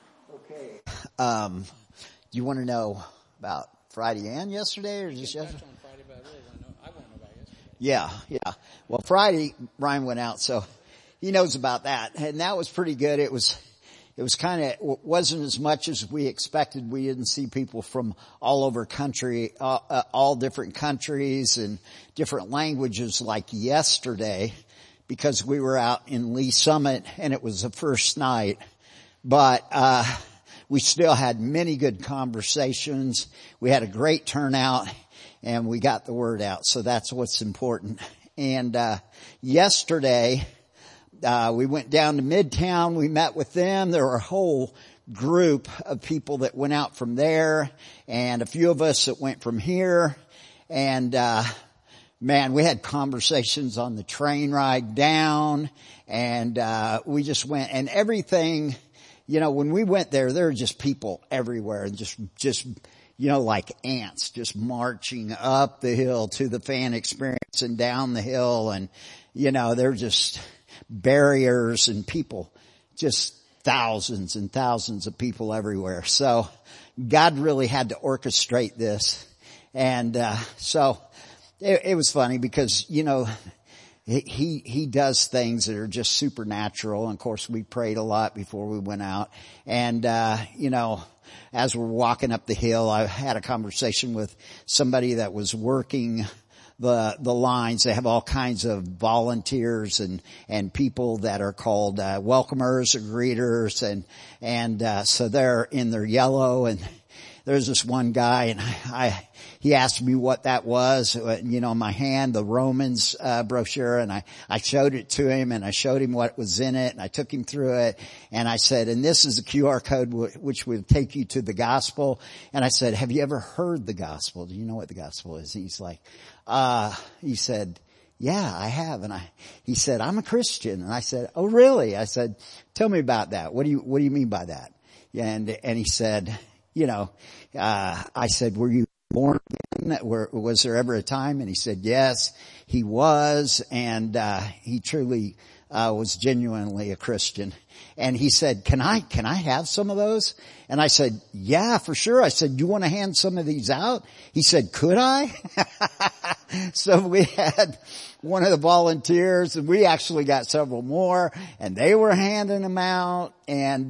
Speaker 2: Okay. You want to know about Friday and yesterday, or just yesterday?
Speaker 1: On Friday, but I want to know about yesterday.
Speaker 2: Yeah. Well, Friday, Ryan went out, so he knows about that. And that was pretty good. It was wasn't as much as we expected. We didn't see people from all over country, all different countries and different languages like yesterday, because we were out in Lee Summit and it was the first night. But, we still had many good conversations. We had a great turnout and we got the word out. So that's what's important. And, yesterday, we went down to Midtown. We met with them. There were a whole group of people that went out from there and a few of us that went from here. And, man, we had conversations on the train ride down and, we just went and everything. When we went there were just people everywhere and just, like ants just marching up the hill to the fan experience and down the hill. And, they're just barriers and people, just thousands and thousands of people everywhere. So God really had to orchestrate this. And, so it was funny because, He does things that are just supernatural. And of course we prayed a lot before we went out. And, as we're walking up the hill, I had a conversation with somebody that was working the lines. They have all kinds of volunteers and people that are called, welcomers or greeters. And so they're in their yellow and there's this one guy and he asked me what that was, my hand, the Romans, brochure, and I showed it to him and I showed him what was in it and I took him through it and I said, and this is a QR code which will take you to the gospel. And I said, have you ever heard the gospel? Do you know what the gospel is? He's like, he said, yeah, I have. And he said, I'm a Christian. And I said, oh really? I said, tell me about that. What do you mean by that? And he said, I said, were you born again? Was there ever a time? And he said, yes, he was. And, he truly, was genuinely a Christian. And he said, can I have some of those? And I said, yeah, for sure. I said, you want to hand some of these out? He said, could I? So we had one of the volunteers and we actually got several more and they were handing them out and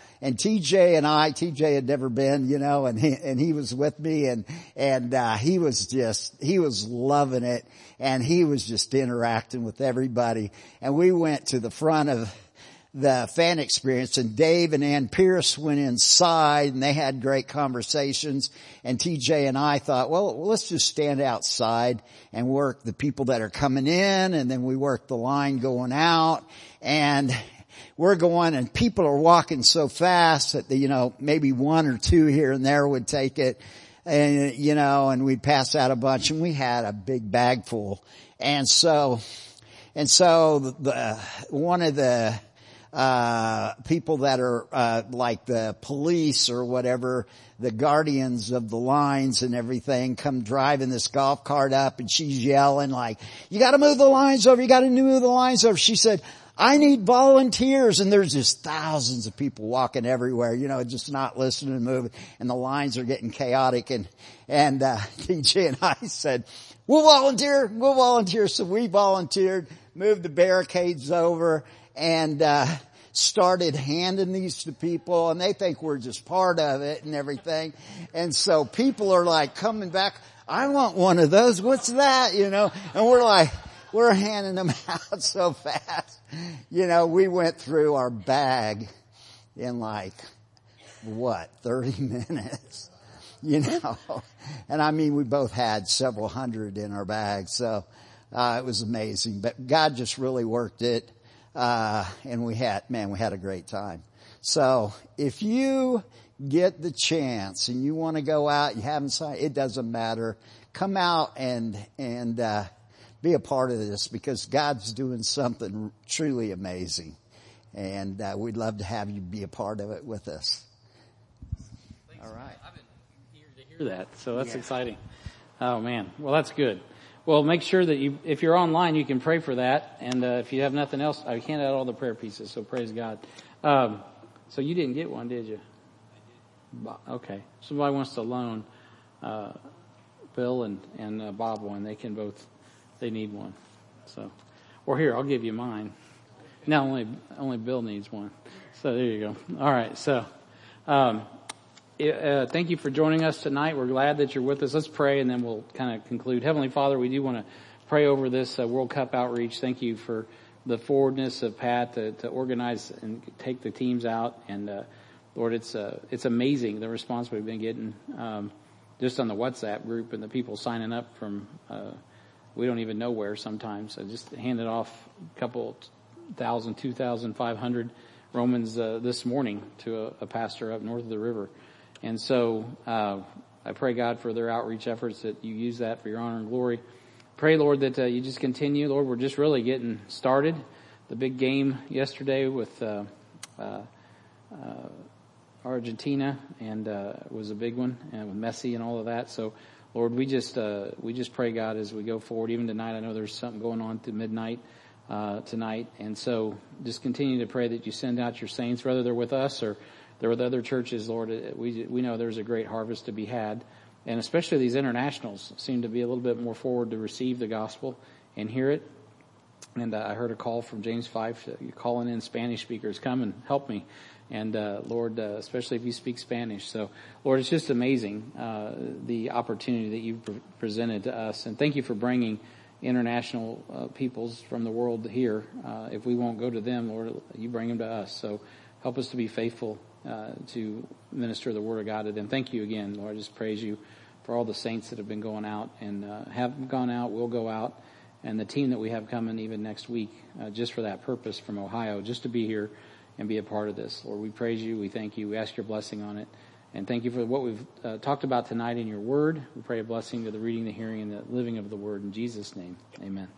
Speaker 2: TJ had never been, and he was with me and he was loving it and he was just interacting with everybody. And we went to the front of the fan experience and Dave and Ann Pierce went inside and they had great conversations and TJ and I thought, well, let's just stand outside and work the people that are coming in and then we work the line going out and we're going and people are walking so fast that, maybe one or two here and there would take it and, and we'd pass out a bunch and we had a big bag full. And so one of the people that are, like the police or whatever, the guardians of the lines and everything come driving this golf cart up, and she's yelling like, you gotta move the lines over, you gotta move the lines over. She said, I need volunteers. And there's just thousands of people walking everywhere, just not listening and moving. And the lines are getting chaotic. And TJ and I said, we'll volunteer. So we volunteered, moved the barricades over, and started handing these to people, and they think we're just part of it and everything. And so people are like coming back, I want one of those. What's that? And we're handing them out so fast. We went through our bag in 30 minutes, and I mean, we both had several hundred in our bags. So, it was amazing, but God just really worked it. And we had a great time. So if you get the chance and you want to go out, you haven't signed, it doesn't matter. Come out and be a part of this, because God's doing something truly amazing. And, we'd love to have you be a part of it with us.
Speaker 1: Thanks. All right. I've been eager to hear that. So that's exciting. Oh man. Well, that's good. Well, make sure that if you're online, you can pray for that. And, if you have nothing else, I handed out all the prayer pieces. So praise God. So you didn't get one, did you? Okay. Somebody wants to loan, Bill and Bob one. They need one. So, or here, I'll give you mine. No, only Bill needs one. So there you go. All right. So, thank you for joining us tonight. We're glad that you're with us. Let's pray, and then we'll kind of conclude. Heavenly Father, we do want to pray over this World Cup outreach. Thank you for the forwardness of Pat to organize and take the teams out. And Lord, it's amazing the response we've been getting just on the WhatsApp group, and the people signing up from we don't even know where sometimes. I just handed off a couple 2,500 Romans this morning to a pastor up north of the river. And so I pray, God, for their outreach efforts, that you use that for your honor and glory. Pray, Lord, that you just continue. Lord, we're just really getting started. The big game yesterday with Argentina and was a big one, and with Messi and all of that. So, Lord, we just pray, God, as we go forward. Even tonight, I know there's something going on to midnight tonight. And so just continue to pray that you send out your saints, whether they're with us or they're with other churches, Lord. We know there's a great harvest to be had. And especially these internationals seem to be a little bit more forward to receive the gospel and hear it. And I heard a call from James 5, calling in Spanish speakers, come and help me. And Lord, especially if you speak Spanish. So, Lord, it's just amazing the opportunity that you've presented to us. And thank you for bringing international peoples from the world here. If we won't go to them, Lord, you bring them to us. So help us to be faithful to minister the word of God to them. Thank you again, Lord. I just praise you for all the saints that have been going out and have gone out, will go out, and the team that we have coming even next week just for that purpose from Ohio, just to be here and be a part of this. Lord, we praise you. We thank you. We ask your blessing on it. And thank you for what we've talked about tonight in your word. We pray a blessing to the reading, the hearing, and the living of the word. In Jesus' name, amen.